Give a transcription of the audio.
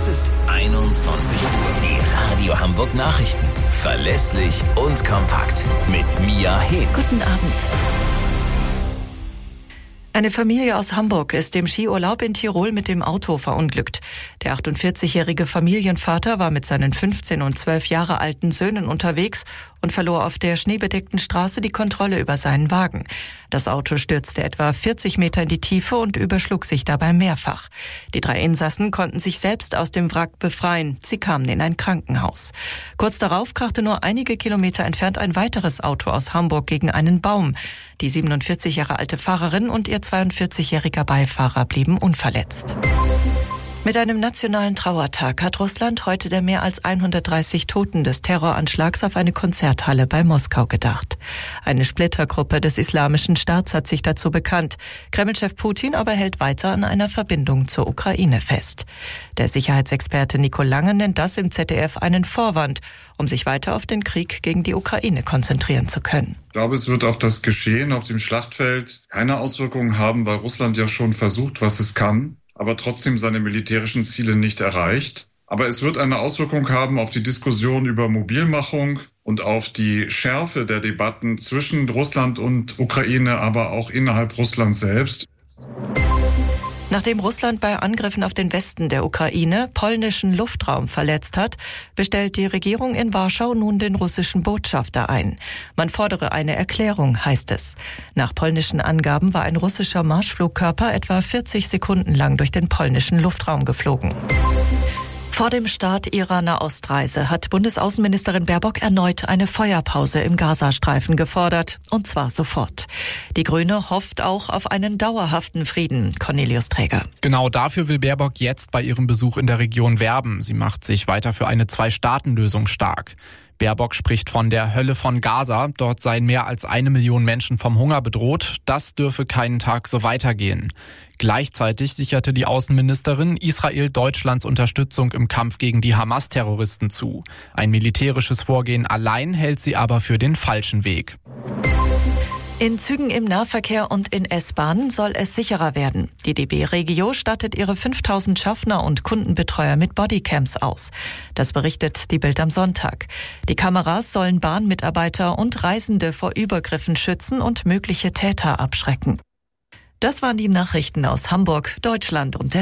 Es ist 21 Uhr. Die Radio Hamburg Nachrichten. Verlässlich und kompakt. Mit Mia Heb. Guten Abend. Eine Familie aus Hamburg ist im Skiurlaub in Tirol mit dem Auto verunglückt. Der 48-jährige Familienvater war mit seinen 15 und 12 Jahre alten Söhnen unterwegs und verlor auf der schneebedeckten Straße die Kontrolle über seinen Wagen. Das Auto stürzte etwa 40 Meter in die Tiefe und überschlug sich dabei mehrfach. Die 3 Insassen konnten sich selbst aus dem Wrack befreien. Sie kamen in ein Krankenhaus. Kurz darauf krachte nur einige Kilometer entfernt ein weiteres Auto aus Hamburg gegen einen Baum. Die 47 Jahre alte Fahrerin und ihr 42-jähriger Beifahrer blieben unverletzt. Mit einem nationalen Trauertag hat Russland heute der mehr als 130 Toten des Terroranschlags auf eine Konzerthalle bei Moskau gedacht. Eine Splittergruppe des Islamischen Staats hat sich dazu bekannt. Kreml-Chef Putin aber hält weiter an einer Verbindung zur Ukraine fest. Der Sicherheitsexperte Nico Lange nennt das im ZDF einen Vorwand, um sich weiter auf den Krieg gegen die Ukraine konzentrieren zu können. Ich glaube, es wird auf das Geschehen auf dem Schlachtfeld keine Auswirkungen haben, weil Russland ja schon versucht, was es kann, aber trotzdem seine militärischen Ziele nicht erreicht. Aber es wird eine Auswirkung haben auf die Diskussion über Mobilmachung und auf die Schärfe der Debatten zwischen Russland und Ukraine, aber auch innerhalb Russlands selbst. Nachdem Russland bei Angriffen auf den Westen der Ukraine polnischen Luftraum verletzt hat, bestellt die Regierung in Warschau nun den russischen Botschafter ein. Man fordere eine Erklärung, heißt es. Nach polnischen Angaben war ein russischer Marschflugkörper etwa 40 Sekunden lang durch den polnischen Luftraum geflogen. Vor dem Start ihrer Nahostreise hat Bundesaußenministerin Baerbock erneut eine Feuerpause im Gazastreifen gefordert, und zwar sofort. Die Grüne hofft auch auf einen dauerhaften Frieden. Cornelius Träger. Genau dafür will Baerbock jetzt bei ihrem Besuch in der Region werben. Sie macht sich weiter für eine 2-Staaten-Lösung stark. Baerbock spricht von der Hölle von Gaza. Dort seien mehr als 1 Million Menschen vom Hunger bedroht. Das dürfe keinen Tag so weitergehen. Gleichzeitig sicherte die Außenministerin Israel Deutschlands Unterstützung im Kampf gegen die Hamas-Terroristen zu. Ein militärisches Vorgehen allein hält sie aber für den falschen Weg. In Zügen im Nahverkehr und in S-Bahnen soll es sicherer werden. Die DB Regio stattet ihre 5000 Schaffner und Kundenbetreuer mit Bodycams aus. Das berichtet die Bild am Sonntag. Die Kameras sollen Bahnmitarbeiter und Reisende vor Übergriffen schützen und mögliche Täter abschrecken. Das waren die Nachrichten aus Hamburg, Deutschland und der